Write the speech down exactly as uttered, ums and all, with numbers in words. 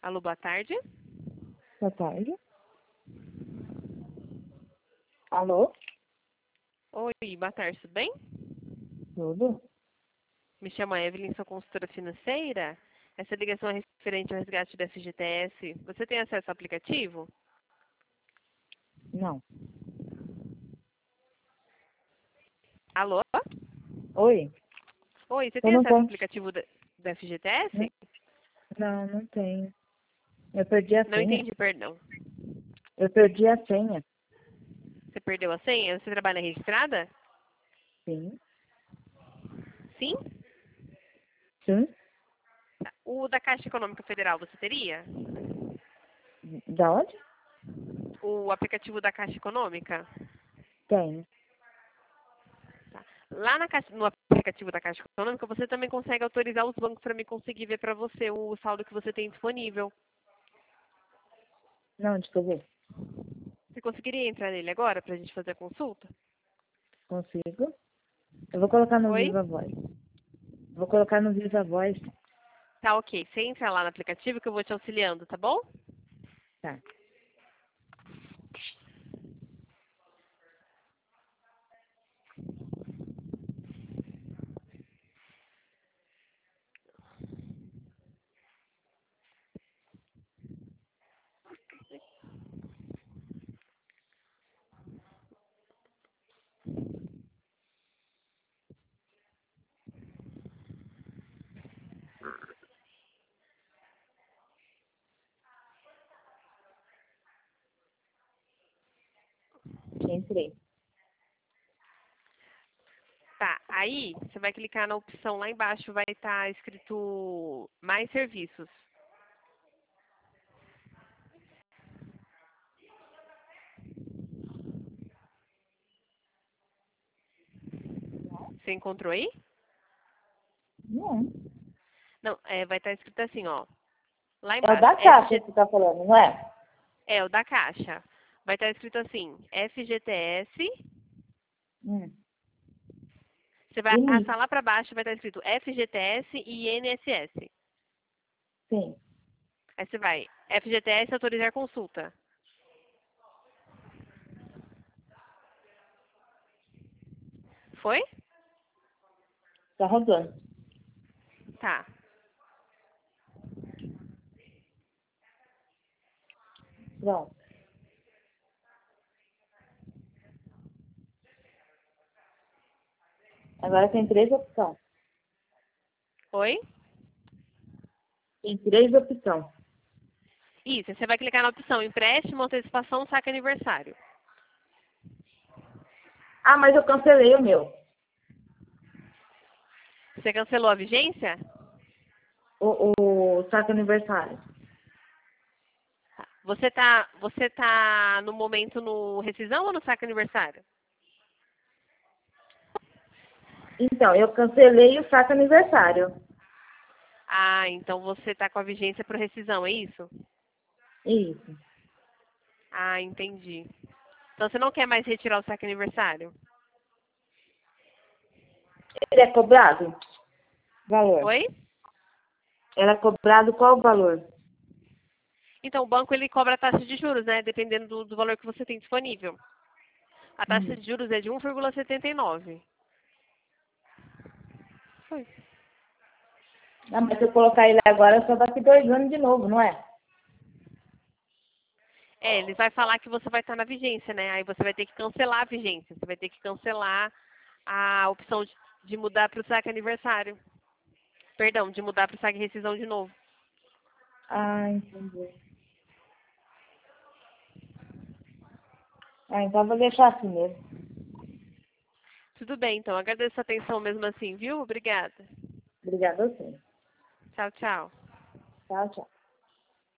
Alô, boa tarde. Boa tarde. Alô? Oi, boa tarde, tudo bem? Tudo? Me chamo Evelyn, sou consultora financeira. Essa ligação é referente ao resgate da F G T S. Você tem acesso ao aplicativo? Não. Alô? Oi? Oi, você Eu tem não acesso ao posso. aplicativo da, da F G T Não, S? não, não tenho. Eu perdi a Não senha. entendi, perdão. Eu perdi a senha. Você perdeu a senha? Você trabalha registrada? Sim. Sim? Sim? Tá. O da Caixa Econômica Federal, você teria? Da onde? O aplicativo da Caixa Econômica? Tenho. Tá. Lá na caixa- no aplicativo da Caixa Econômica, você também consegue autorizar os bancos para me conseguir ver para você o saldo que você tem disponível. Não, deixa eu ver. Você conseguiria entrar nele agora para a gente fazer a consulta? Consigo. Eu vou colocar no Oi? Viva Voz. Vou colocar no Viva Voz. Tá, ok. Você entra lá no aplicativo que eu vou te auxiliando, tá bom? Tá. Entrei. Tá, aí você vai clicar na opção lá embaixo, vai estar escrito mais serviços. Você encontrou aí? Não. Não, é, vai estar escrito assim, ó. Lá É o embaixo, da Caixa que F G... você tá falando, não é? é o da Caixa. Vai estar escrito assim, F G T S. Hum. Você vai Início. arrastar lá para baixo, vai estar escrito F G T S e I N S S. Sim. Aí você vai, F G T S autorizar consulta. Foi? Tá rodando. Tá. Pronto. Agora tem três opções. Oi? Tem três opções. Isso, você vai clicar na opção empréstimo, antecipação, saque aniversário. Ah, mas eu cancelei o meu. Você cancelou a vigência? O, o saque aniversário. Tá. Você tá, você tá no momento no rescisão ou no saque aniversário? Então, eu cancelei o saque aniversário. Ah, então você tá com a vigência para rescisão, é isso? Isso. Ah, entendi. Então você não quer mais retirar o saque aniversário? Ele é cobrado? Valor. Oi? Ela é cobrado qual o valor? Então o banco ele cobra a taxa de juros, né? Dependendo do, do valor que você tem disponível. A taxa Hum. de juros é de um vírgula setenta e nove. Foi. Ah, mas se eu colocar ele agora, só daqui dois anos de novo, não é? É, ele vai falar que você vai estar na vigência, né? Aí você vai ter que cancelar a vigência. Você vai ter que cancelar a opção de, de mudar para o saque aniversário. Perdão, de mudar para o saque rescisão de novo. Ah, entendi. Ah, então eu vou deixar assim mesmo. Tudo bem, então. Agradeço a atenção mesmo assim, viu? Obrigada. Obrigada a você. Tchau, tchau. Tchau, tchau.